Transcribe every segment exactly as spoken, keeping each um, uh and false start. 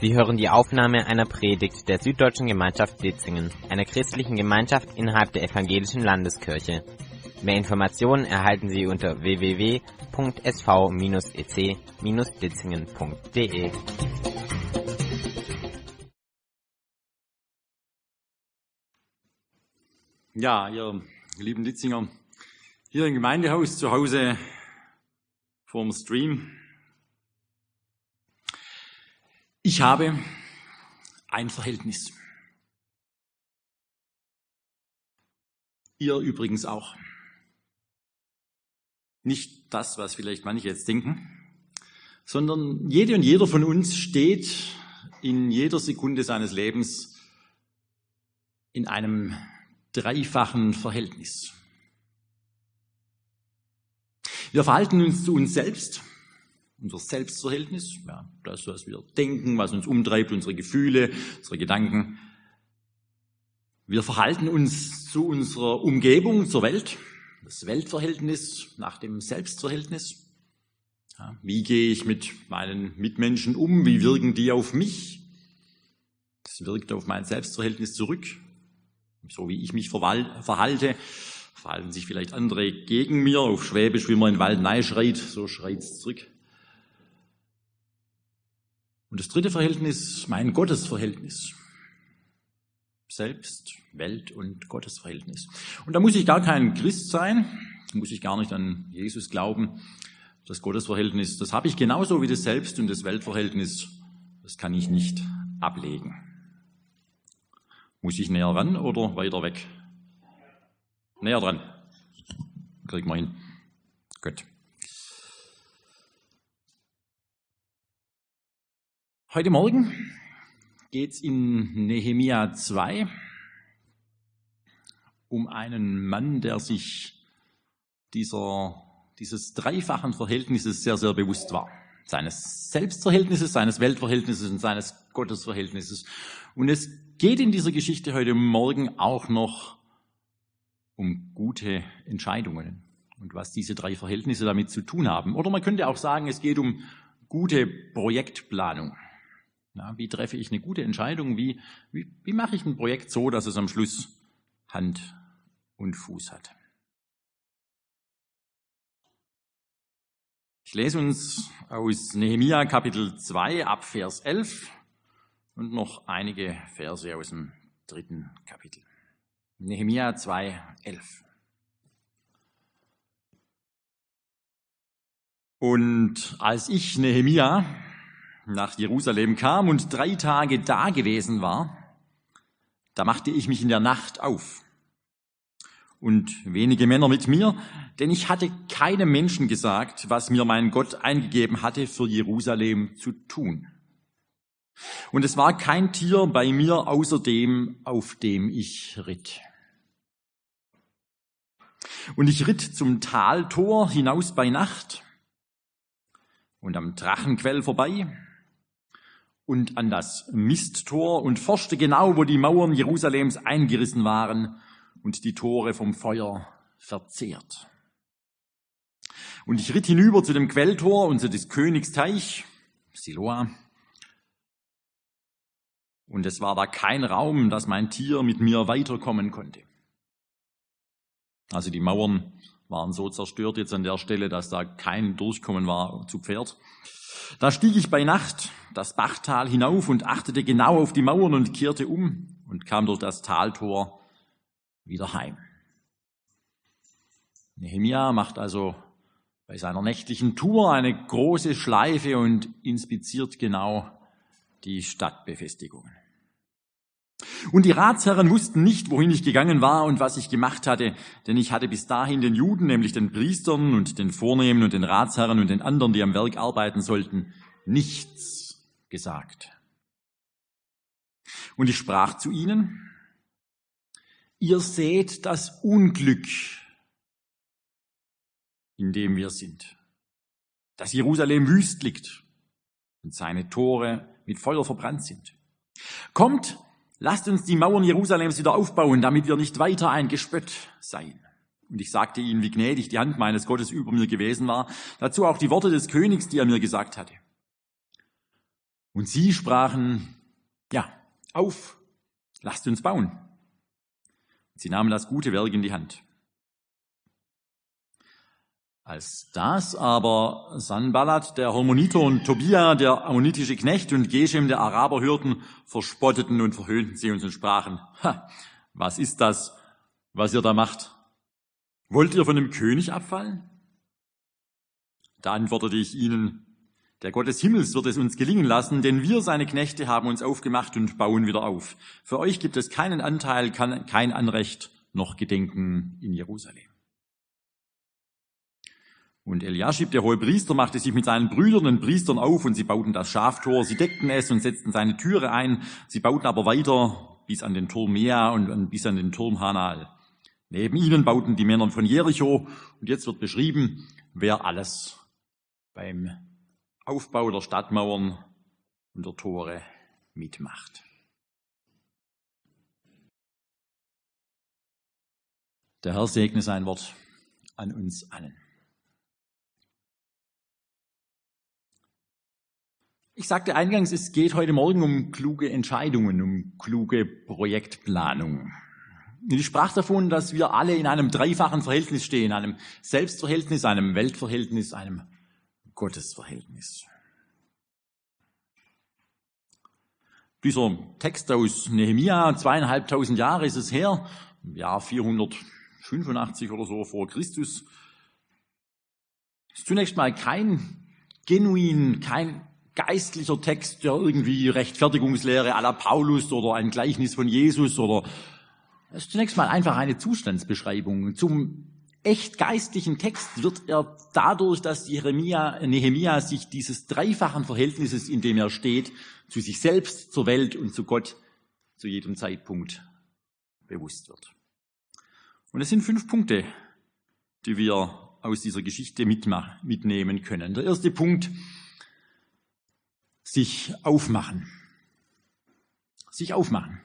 Sie hören die Aufnahme einer Predigt der Süddeutschen Gemeinschaft Ditzingen, einer christlichen Gemeinschaft innerhalb der Evangelischen Landeskirche. Mehr Informationen erhalten Sie unter w w w punkt s v bindestrich e c bindestrich ditzingen punkt d e. Ja, ihr lieben Ditzinger, hier im Gemeindehaus zu Hause vorm Stream. Ich habe ein Verhältnis. Ihr übrigens auch. Nicht das, was vielleicht manche jetzt denken, sondern jede und jeder von uns steht in jeder Sekunde seines Lebens in einem dreifachen Verhältnis. Wir verhalten uns zu uns selbst, unser Selbstverhältnis, ja, das, was wir denken, was uns umtreibt, unsere Gefühle, unsere Gedanken. Wir verhalten uns zu unserer Umgebung, zur Welt, das Weltverhältnis nach dem Selbstverhältnis. Ja, wie gehe ich mit meinen Mitmenschen um? Wie wirken die auf mich? Das wirkt auf mein Selbstverhältnis zurück. So wie ich mich verhalte, verhalten sich vielleicht andere gegen mir. Auf Schwäbisch, wie man in den Wald nein schreit, so schreit's zurück. Und das dritte Verhältnis, mein Gottesverhältnis. Selbst, Welt und Gottesverhältnis. Und da muss ich gar kein Christ sein, muss ich gar nicht an Jesus glauben. Das Gottesverhältnis, das habe ich genauso wie das Selbst- und das Weltverhältnis, das kann ich nicht ablegen. Muss ich näher ran oder weiter weg? Näher dran. Kriegen wir hin. Gut. Heute Morgen geht's in Nehemia zwei um einen Mann, der sich dieser, dieses dreifachen Verhältnisses sehr, sehr bewusst war. Seines Selbstverhältnisses, seines Weltverhältnisses und seines Gottesverhältnisses. Und es geht in dieser Geschichte heute Morgen auch noch um gute Entscheidungen und was diese drei Verhältnisse damit zu tun haben. Oder man könnte auch sagen, es geht um gute Projektplanung. Na, wie treffe ich eine gute Entscheidung? Wie, wie, wie mache ich ein Projekt so, dass es am Schluss Hand und Fuß hat? Ich lese uns aus Nehemia Kapitel zwei ab Vers elf und noch einige Verse aus dem dritten Kapitel. Nehemia zwei, elf. Und als ich, Nehemia, nach Jerusalem kam und drei Tage da gewesen war, da machte ich mich in der Nacht auf. Und wenige Männer mit mir, denn ich hatte keinem Menschen gesagt, was mir mein Gott eingegeben hatte, für Jerusalem zu tun. Und es war kein Tier bei mir außer dem, auf dem ich ritt. Und ich ritt zum Taltor hinaus bei Nacht und am Drachenquell vorbei und an das Misttor und forschte genau, wo die Mauern Jerusalems eingerissen waren und die Tore vom Feuer verzehrt. Und ich ritt hinüber zu dem Quelltor und zu des Königs Teich, Siloa. Und es war da kein Raum, dass mein Tier mit mir weiterkommen konnte. Also die Mauern waren so zerstört jetzt an der Stelle, dass da kein Durchkommen war zu Pferd. Da stieg ich bei Nacht das Bachtal hinauf und achtete genau auf die Mauern und kehrte um und kam durch das Taltor wieder heim. Nehemia macht also bei seiner nächtlichen Tour eine große Schleife und inspiziert genau die Stadtbefestigungen. Und die Ratsherren wussten nicht, wohin ich gegangen war und was ich gemacht hatte, denn ich hatte bis dahin den Juden, nämlich den Priestern und den Vornehmen und den Ratsherren und den anderen, die am Werk arbeiten sollten, nichts gesagt. Und ich sprach zu ihnen: Ihr seht das Unglück, in dem wir sind, dass Jerusalem wüst liegt und seine Tore mit Feuer verbrannt sind. Kommt, lasst uns die Mauern Jerusalems wieder aufbauen, damit wir nicht weiter ein Gespött seien. Und ich sagte ihnen, wie gnädig die Hand meines Gottes über mir gewesen war, dazu auch die Worte des Königs, die er mir gesagt hatte. Und sie sprachen, ja, auf, lasst uns bauen. Sie nahmen das gute Werk in die Hand. Als das aber Sanballat, der Hormoniter, und Tobia, der ammonitische Knecht, und Geshem, der Araber, hörten, verspotteten und verhöhnten sie uns und sprachen, ha, was ist das, was ihr da macht? Wollt ihr von dem König abfallen? Da antwortete ich ihnen, der Gott des Himmels wird es uns gelingen lassen, denn wir, seine Knechte, haben uns aufgemacht und bauen wieder auf. Für euch gibt es keinen Anteil, kein Anrecht, noch Gedenken in Jerusalem. Und Eliaschib, der Hohepriester, machte sich mit seinen Brüdern und Priestern auf, und sie bauten das Schaftor, sie deckten es und setzten seine Türe ein. Sie bauten aber weiter bis an den Turm Mea und bis an den Turm Hanal. Neben ihnen bauten die Männer von Jericho, und jetzt wird beschrieben, wer alles beim Aufbau der Stadtmauern und der Tore mitmacht. Der Herr segne sein Wort an uns allen. Ich sagte eingangs, es geht heute Morgen um kluge Entscheidungen, um kluge Projektplanung. Ich sprach davon, dass wir alle in einem dreifachen Verhältnis stehen, einem Selbstverhältnis, einem Weltverhältnis, einem Gottesverhältnis. Dieser Text aus Nehemia, zweieinhalbtausend Jahre ist es her, im Jahr vierhundertfünfundachtzig oder so vor Christus, ist zunächst mal kein genuin, kein geistlicher Text, der irgendwie Rechtfertigungslehre à la Paulus oder ein Gleichnis von Jesus oder, es ist zunächst mal einfach eine Zustandsbeschreibung. Zum echt geistlichen Text wird er dadurch, dass Jeremia, Nehemia sich dieses dreifachen Verhältnisses, in dem er steht, zu sich selbst, zur Welt und zu Gott zu jedem Zeitpunkt bewusst wird. Und es sind fünf Punkte, die wir aus dieser Geschichte mitnehmen können. Der erste Punkt: sich aufmachen. Sich aufmachen.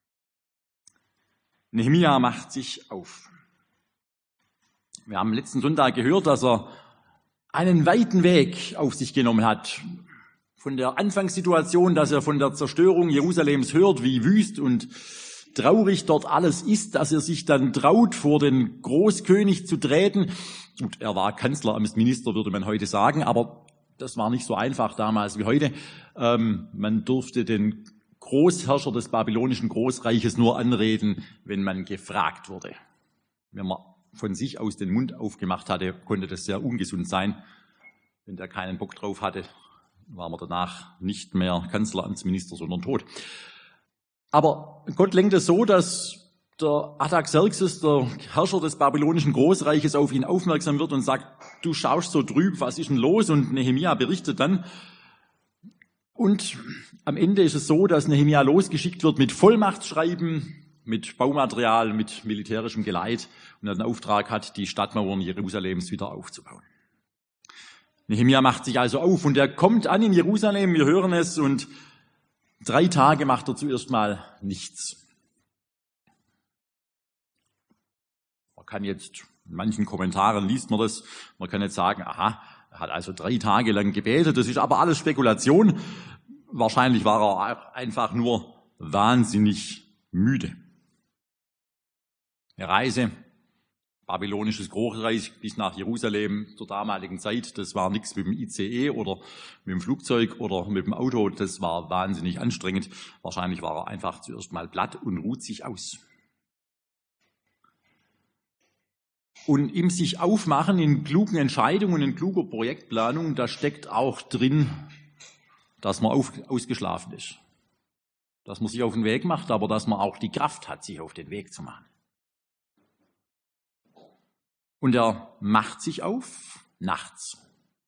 Nehemia macht sich auf. Wir haben letzten Sonntag gehört, dass er einen weiten Weg auf sich genommen hat. Von der Anfangssituation, dass er von der Zerstörung Jerusalems hört, wie wüst und traurig dort alles ist, dass er sich dann traut, vor den Großkönig zu treten. Gut, er war Kanzleramtsminister, würde man heute sagen, aber das war nicht so einfach damals wie heute. Ähm, man durfte den Großherrscher des babylonischen Großreiches nur anreden, wenn man gefragt wurde. Wenn man von sich aus den Mund aufgemacht hatte, konnte das sehr ungesund sein. Wenn der keinen Bock drauf hatte, war man danach nicht mehr Kanzleramtsminister, sondern tot. Aber Gott lenkt es so, dass der Artaxerxes, der Herrscher des babylonischen Großreiches, auf ihn aufmerksam wird und sagt, du schaust so trüb, was ist denn los? Und Nehemia berichtet dann. Und am Ende ist es so, dass Nehemia losgeschickt wird mit Vollmachtsschreiben, mit Baumaterial, mit militärischem Geleit und er den Auftrag hat, die Stadtmauern Jerusalems wieder aufzubauen. Nehemia macht sich also auf und er kommt an in Jerusalem, wir hören es, und drei Tage macht er zuerst mal nichts. Man kann jetzt, in manchen Kommentaren liest man das, man kann jetzt sagen, aha, er hat also drei Tage lang gebetet, das ist aber alles Spekulation. Wahrscheinlich war er einfach nur wahnsinnig müde. Eine Reise, babylonisches Großreich bis nach Jerusalem zur damaligen Zeit, das war nichts mit dem I C E oder mit dem Flugzeug oder mit dem Auto, das war wahnsinnig anstrengend. Wahrscheinlich war er einfach zuerst mal platt und ruht sich aus. Und im sich aufmachen, in klugen Entscheidungen, in kluger Projektplanung, da steckt auch drin, dass man auf, ausgeschlafen ist. Dass man sich auf den Weg macht, aber dass man auch die Kraft hat, sich auf den Weg zu machen. Und er macht sich auf nachts.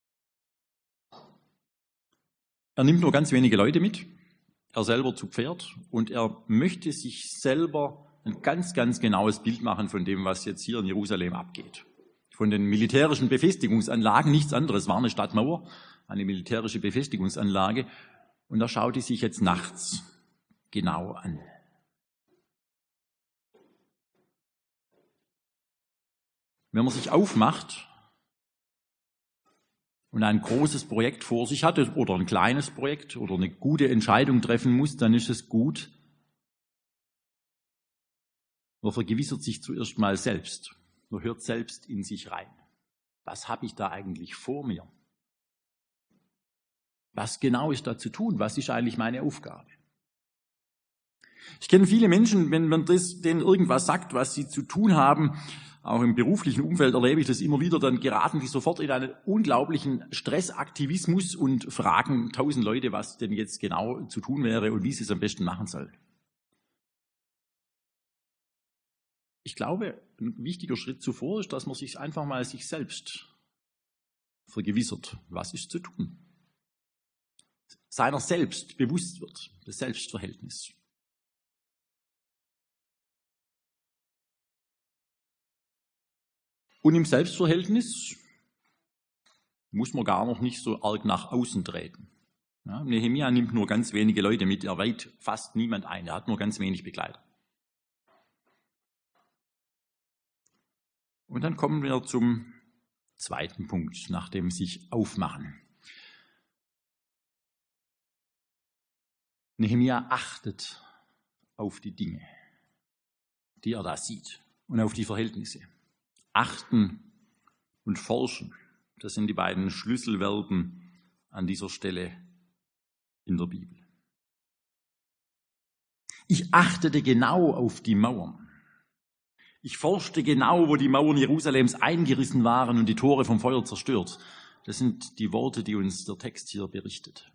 Er nimmt nur ganz wenige Leute mit, er selber zu Pferd, und er möchte sich selber ein ganz, ganz genaues Bild machen von dem, was jetzt hier in Jerusalem abgeht. Von den militärischen Befestigungsanlagen, nichts anderes, war eine Stadtmauer, eine militärische Befestigungsanlage, und er schaut die sich jetzt nachts genau an. Wenn man sich aufmacht, und ein großes Projekt vor sich hat oder ein kleines Projekt oder eine gute Entscheidung treffen muss, dann ist es gut, man vergewissert sich zuerst mal selbst. Man hört selbst in sich rein. Was habe ich da eigentlich vor mir? Was genau ist da zu tun? Was ist eigentlich meine Aufgabe? Ich kenne viele Menschen, wenn man das, denen irgendwas sagt, was sie zu tun haben, auch im beruflichen Umfeld erlebe ich das immer wieder, dann geraten die sofort in einen unglaublichen Stressaktivismus und fragen tausend Leute, was denn jetzt genau zu tun wäre und wie sie es am besten machen sollen. Ich glaube, ein wichtiger Schritt zuvor ist, dass man sich einfach mal sich selbst vergewissert, was ist zu tun. Seiner selbst bewusst wird, das Selbstverhältnis. Und im Selbstverhältnis muss man gar noch nicht so arg nach außen treten. Ja, Nehemia nimmt nur ganz wenige Leute mit, er weiht fast niemand ein, er hat nur ganz wenig Begleiter. Und dann kommen wir zum zweiten Punkt, nach dem sich aufmachen. Nehemia achtet auf die Dinge, die er da sieht und auf die Verhältnisse. Achten und forschen, das sind die beiden Schlüsselverben an dieser Stelle in der Bibel. Ich achtete genau auf die Mauern. Ich forschte genau, wo die Mauern Jerusalems eingerissen waren und die Tore vom Feuer zerstört. Das sind die Worte, die uns der Text hier berichtet.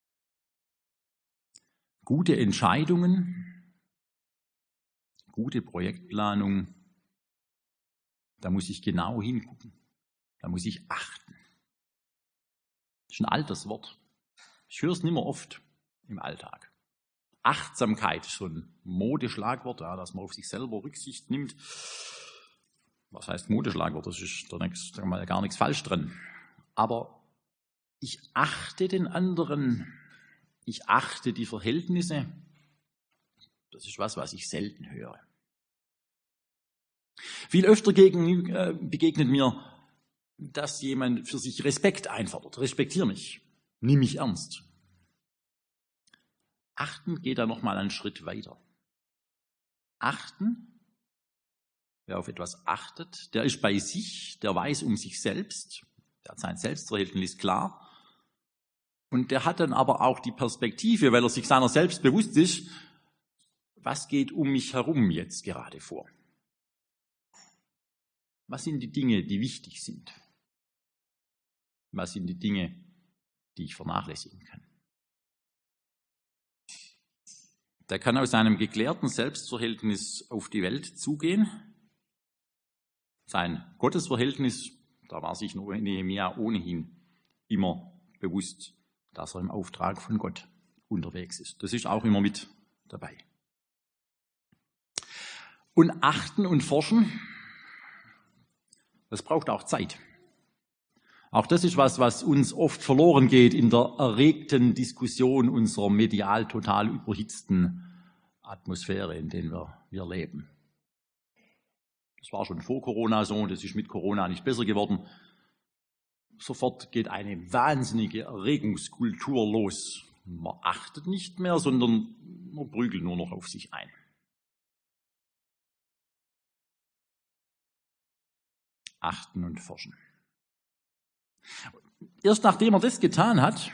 Gute Entscheidungen, gute Projektplanung, da muss ich genau hingucken. Da muss ich achten. Das ist ein altes Wort. Ich höre es nicht mehr oft im Alltag. Achtsamkeit ist so ein Modeschlagwort, ja, dass man auf sich selber Rücksicht nimmt. Was heißt Modeschlagwort? Das ist da nichts, sagen wir mal, gar nichts falsch dran. Aber ich achte den anderen, ich achte die Verhältnisse. Das ist was, was ich selten höre. Viel öfter gegen, äh, begegnet mir, dass jemand für sich Respekt einfordert. Respektier mich, nimm mich ernst. Achten geht da nochmal einen Schritt weiter. Achten, wer auf etwas achtet, der ist bei sich, der weiß um sich selbst, der hat sein Selbstverhältnis klar und der hat dann aber auch die Perspektive, weil er sich seiner selbst bewusst ist, was geht um mich herum jetzt gerade vor? Was sind die Dinge, die wichtig sind? Was sind die Dinge, die ich vernachlässigen kann? Der kann aus seinem geklärten Selbstverhältnis auf die Welt zugehen. Sein Gottesverhältnis, da war sich Nehemia ohnehin immer bewusst, dass er im Auftrag von Gott unterwegs ist. Das ist auch immer mit dabei. Und achten und forschen, das braucht auch Zeit. Auch das ist was, was uns oft verloren geht in der erregten Diskussion unserer medial total überhitzten Atmosphäre, in der wir, wir leben. Das war schon vor Corona so, das ist mit Corona nicht besser geworden. Sofort geht eine wahnsinnige Erregungskultur los. Man achtet nicht mehr, sondern man prügelt nur noch auf sich ein. Achten und forschen. Erst nachdem er das getan hat,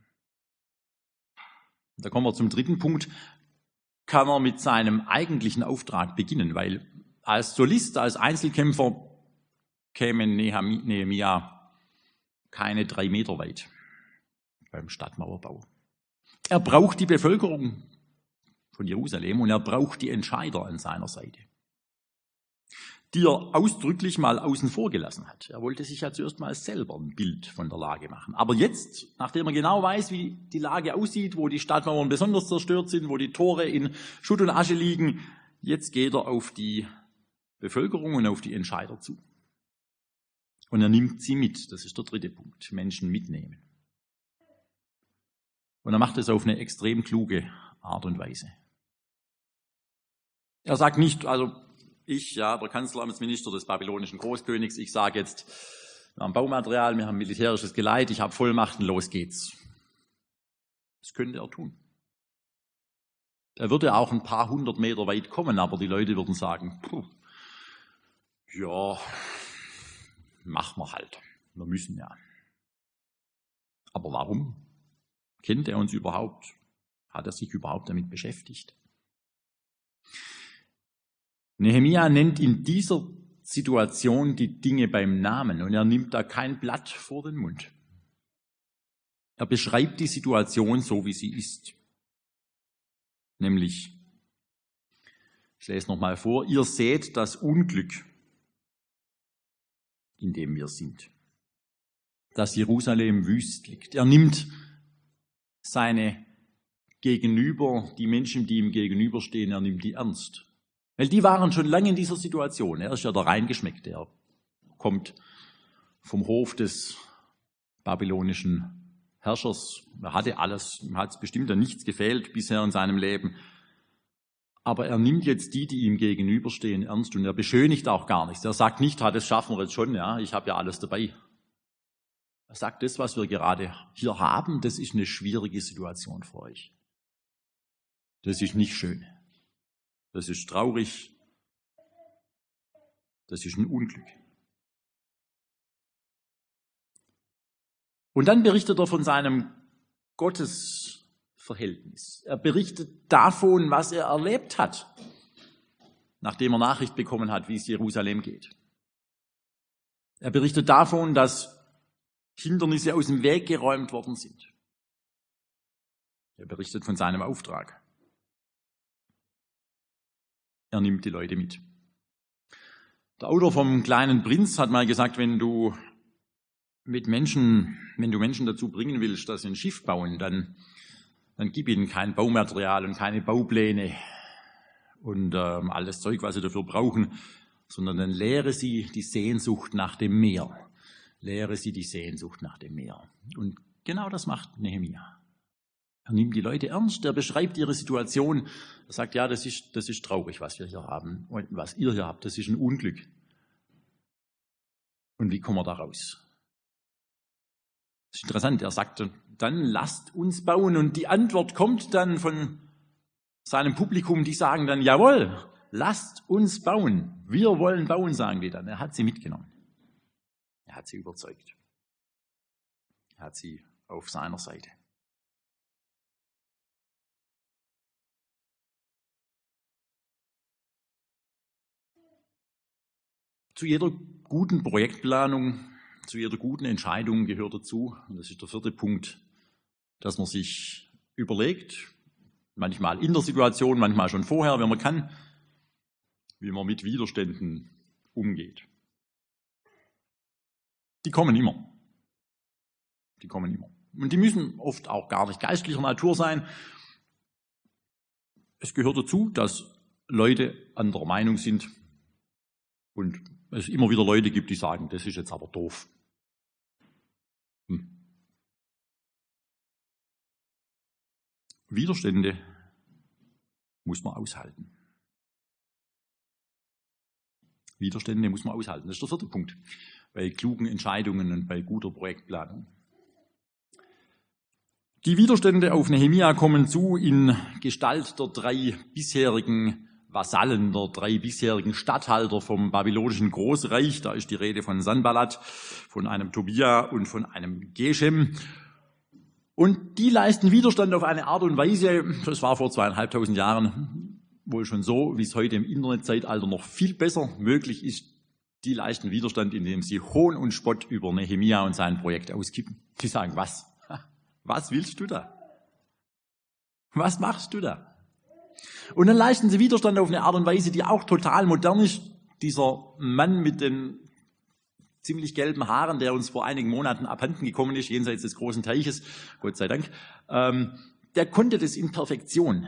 da kommen wir zum dritten Punkt, kann er mit seinem eigentlichen Auftrag beginnen, weil als Solist, als Einzelkämpfer käme Nehemia keine drei Meter weit beim Stadtmauerbau. Er braucht die Bevölkerung von Jerusalem und er braucht die Entscheider an seiner Seite, die er ausdrücklich mal außen vor gelassen hat. Er wollte sich ja zuerst mal selber ein Bild von der Lage machen. Aber jetzt, nachdem er genau weiß, wie die Lage aussieht, wo die Stadtmauern besonders zerstört sind, wo die Tore in Schutt und Asche liegen, jetzt geht er auf die Bevölkerung und auf die Entscheider zu. Und er nimmt sie mit. Das ist der dritte Punkt. Menschen mitnehmen. Und er macht es auf eine extrem kluge Art und Weise. Er sagt nicht, also ich, ja, der Kanzleramtsminister des babylonischen Großkönigs, ich sage jetzt, wir haben Baumaterial, wir haben militärisches Geleit, ich habe Vollmachten, los geht's. Das könnte er tun. Er würde auch ein paar hundert Meter weit kommen, aber die Leute würden sagen, puh, ja, machen wir halt, wir müssen ja. Aber warum? Kennt er uns überhaupt? Hat er sich überhaupt damit beschäftigt? Nehemia nennt in dieser Situation die Dinge beim Namen und er nimmt da kein Blatt vor den Mund. Er beschreibt die Situation so, wie sie ist. Nämlich, ich lese nochmal vor, ihr seht das Unglück, in dem wir sind. Dass Jerusalem wüst liegt. Er nimmt seine Gegenüber, die Menschen, die ihm gegenüberstehen, er nimmt die ernst. Weil die waren schon lange in dieser Situation. Er ist ja da reingeschmeckt. Er kommt vom Hof des babylonischen Herrschers. Er hatte alles, ihm hat es bestimmt an nichts gefehlt bisher in seinem Leben. Aber er nimmt jetzt die, die ihm gegenüberstehen, ernst und er beschönigt auch gar nichts. Er sagt nicht, das schaffen wir jetzt schon, ja, ich habe ja alles dabei. Er sagt, das, was wir gerade hier haben, das ist eine schwierige Situation für euch. Das ist nicht schön. Das ist traurig. Das ist ein Unglück. Und dann berichtet er von seinem Gottesverhältnis. Er berichtet davon, was er erlebt hat, nachdem er Nachricht bekommen hat, wie es Jerusalem geht. Er berichtet davon, dass Hindernisse aus dem Weg geräumt worden sind. Er berichtet von seinem Auftrag. Er nimmt die Leute mit. Der Autor vom Kleinen Prinz hat mal gesagt, wenn du mit Menschen, wenn du Menschen dazu bringen willst, dass sie ein Schiff bauen, dann, dann gib ihnen kein Baumaterial und keine Baupläne und ähm, alles Zeug, was sie dafür brauchen, sondern dann lehre sie die Sehnsucht nach dem Meer. Lehre sie die Sehnsucht nach dem Meer. Und genau das macht Nehemia. Er nimmt die Leute ernst, er beschreibt ihre Situation. Er sagt, ja, das ist, das ist traurig, was wir hier haben. Und was ihr hier habt, das ist ein Unglück. Und wie kommen wir da raus? Das ist interessant. Er sagt, dann lasst uns bauen. Und die Antwort kommt dann von seinem Publikum, die sagen dann, jawohl, lasst uns bauen. Wir wollen bauen, sagen die dann. Er hat sie mitgenommen. Er hat sie überzeugt. Er hat sie auf seiner Seite. Zu jeder guten Projektplanung, zu jeder guten Entscheidung gehört dazu, und das ist der vierte Punkt, dass man sich überlegt, manchmal in der Situation, manchmal schon vorher, wenn man kann, wie man mit Widerständen umgeht. Die kommen immer. Die kommen immer. Und die müssen oft auch gar nicht geistlicher Natur sein. Es gehört dazu, dass Leute anderer Meinung sind und es immer wieder Leute gibt, die sagen, das ist jetzt aber doof. Hm. Widerstände muss man aushalten. Widerstände muss man aushalten. Das ist der vierte Punkt bei klugen Entscheidungen und bei guter Projektplanung. Die Widerstände auf Nehemia kommen zu in Gestalt der drei bisherigen Vasallen, der drei bisherigen Statthalter vom babylonischen Großreich. Da ist die Rede von Sanballat, von einem Tobia und von einem Geshem. Und die leisten Widerstand auf eine Art und Weise, das war vor zweieinhalbtausend Jahren wohl schon so, wie es heute im Internetzeitalter noch viel besser möglich ist. Die leisten Widerstand, indem sie Hohn und Spott über Nehemia und sein Projekt auskippen. Sie sagen, was? Was willst du da? Was machst du da? Und dann leisten sie Widerstand auf eine Art und Weise, die auch total modern ist. Dieser Mann mit den ziemlich gelben Haaren, der uns vor einigen Monaten abhanden gekommen ist, jenseits des großen Teiches, Gott sei Dank, ähm, der konnte das in Perfektion.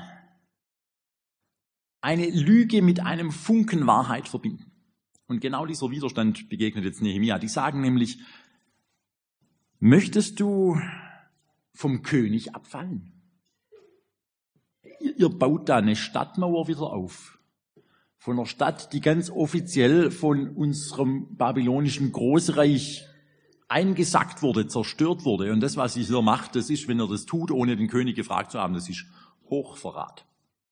Eine Lüge mit einem Funken Wahrheit verbinden. Und genau dieser Widerstand begegnet jetzt Nehemia. Die sagen nämlich, möchtest du vom König abfallen? Ihr, ihr baut da eine Stadtmauer wieder auf. Von einer Stadt, die ganz offiziell von unserem babylonischen Großreich eingesackt wurde, zerstört wurde. Und das, was er hier macht, das ist, wenn er das tut, ohne den König gefragt zu haben, das ist Hochverrat.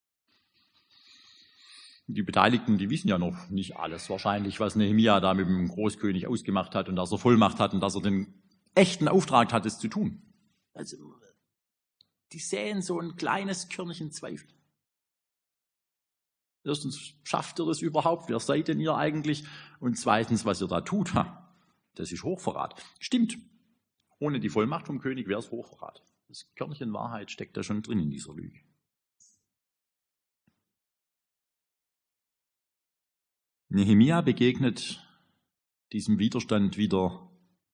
Die Beteiligten, die wissen ja noch nicht alles wahrscheinlich, was Nehemia da mit dem Großkönig ausgemacht hat und dass er Vollmacht hat und dass er den echten Auftrag hat, es zu tun. Also, die säen so ein kleines Körnchen Zweifel. Erstens, schafft ihr das überhaupt? Wer seid denn ihr eigentlich? Und zweitens, was ihr da tut, ha, das ist Hochverrat. Stimmt. Ohne die Vollmacht vom König wäre es Hochverrat. Das Körnchen Wahrheit steckt da schon drin in dieser Lüge. Nehemia begegnet diesem Widerstand wieder,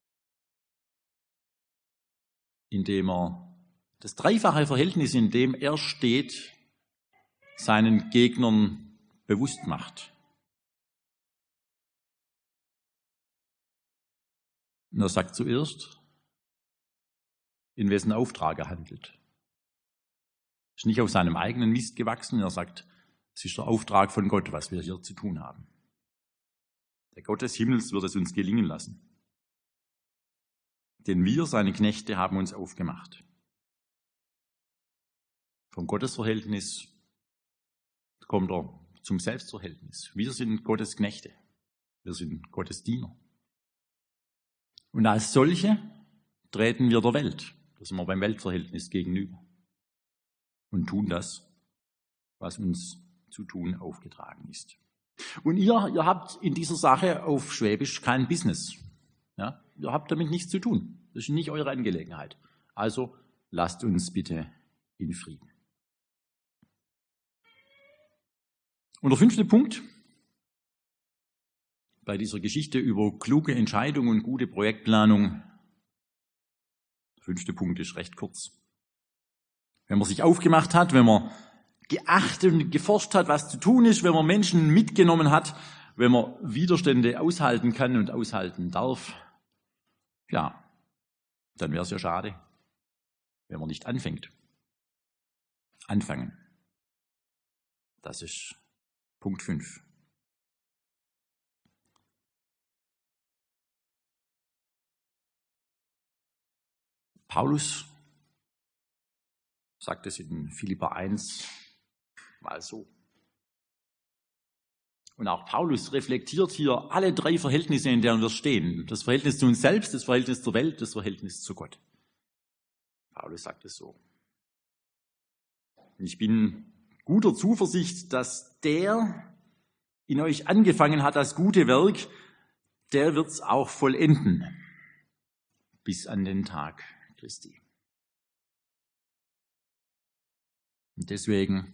indem er das dreifache Verhältnis, in dem er steht, seinen Gegnern bewusst macht. Und er sagt zuerst, in wessen Auftrag er handelt. Er ist nicht auf seinem eigenen Mist gewachsen, er sagt, es ist der Auftrag von Gott, was wir hier zu tun haben. Der Gott des Himmels wird es uns gelingen lassen. Denn wir, seine Knechte, haben uns aufgemacht. Vom Gottesverhältnis kommt er zum Selbstverhältnis. Wir sind Gottes Knechte. Wir sind Gottes Diener. Und als solche treten wir der Welt. Da sind wir beim Weltverhältnis gegenüber. Und tun das, was uns zu tun aufgetragen ist. Und ihr, ihr habt in dieser Sache auf Schwäbisch kein Business. Ja? Ihr habt damit nichts zu tun. Das ist nicht eure Angelegenheit. Also lasst uns bitte in Frieden. Und der fünfte Punkt bei dieser Geschichte über kluge Entscheidung und gute Projektplanung. Der fünfte Punkt ist recht kurz. Wenn man sich aufgemacht hat, wenn man geachtet und geforscht hat, was zu tun ist, wenn man Menschen mitgenommen hat, wenn man Widerstände aushalten kann und aushalten darf, ja, dann wäre es ja schade, wenn man nicht anfängt. Anfangen. Das ist Punkt fünf. Paulus sagt es in Philipper eins mal so. Und auch Paulus reflektiert hier alle drei Verhältnisse, in denen wir stehen. Das Verhältnis zu uns selbst, das Verhältnis zur Welt, das Verhältnis zu Gott. Paulus sagt es so. Und ich bin guter Zuversicht, dass der in euch angefangen hat, das gute Werk, der wird es auch vollenden, bis an den Tag Christi. Und deswegen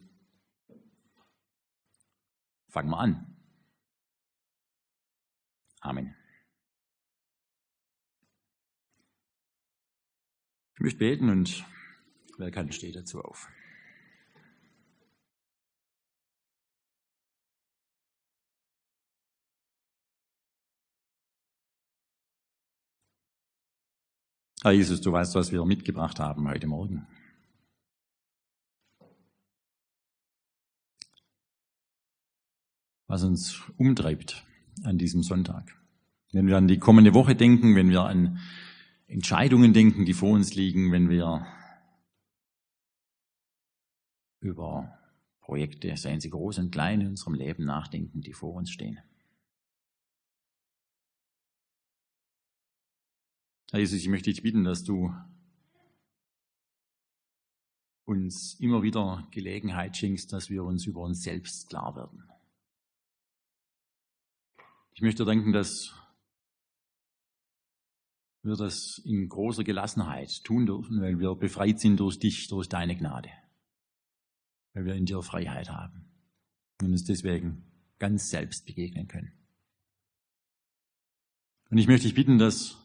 fangen wir an. Amen. Ich möchte beten und wer kann, steht dazu auf. Herr Jesus, du weißt, was wir mitgebracht haben heute Morgen. Was uns umtreibt an diesem Sonntag. Wenn wir an die kommende Woche denken, wenn wir an Entscheidungen denken, die vor uns liegen, wenn wir über Projekte, seien sie groß und klein, in unserem Leben nachdenken, die vor uns stehen. Herr Jesus, ich möchte dich bitten, dass du uns immer wieder Gelegenheit schenkst, dass wir uns über uns selbst klar werden. Ich möchte danken, dass wir das in großer Gelassenheit tun dürfen, weil wir befreit sind durch dich, durch deine Gnade. Weil wir in dir Freiheit haben und uns deswegen ganz selbst begegnen können. Und ich möchte dich bitten, dass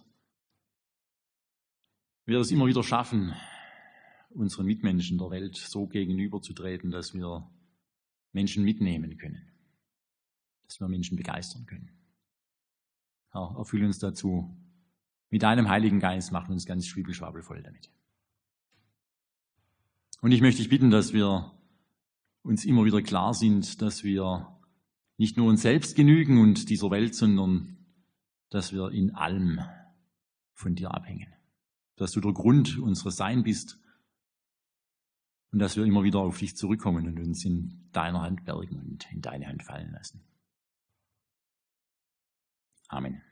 wir es immer wieder schaffen, unseren Mitmenschen der Welt so gegenüberzutreten, dass wir Menschen mitnehmen können, dass wir Menschen begeistern können. Herr, erfülle uns dazu mit deinem Heiligen Geist, mach uns ganz schwiegelschwabelvoll damit. Und ich möchte dich bitten, dass wir uns immer wieder klar sind, dass wir nicht nur uns selbst genügen und dieser Welt, sondern dass wir in allem von dir abhängen. Dass du der Grund unseres Sein bist und dass wir immer wieder auf dich zurückkommen und uns in deiner Hand bergen und in deine Hand fallen lassen. Amen.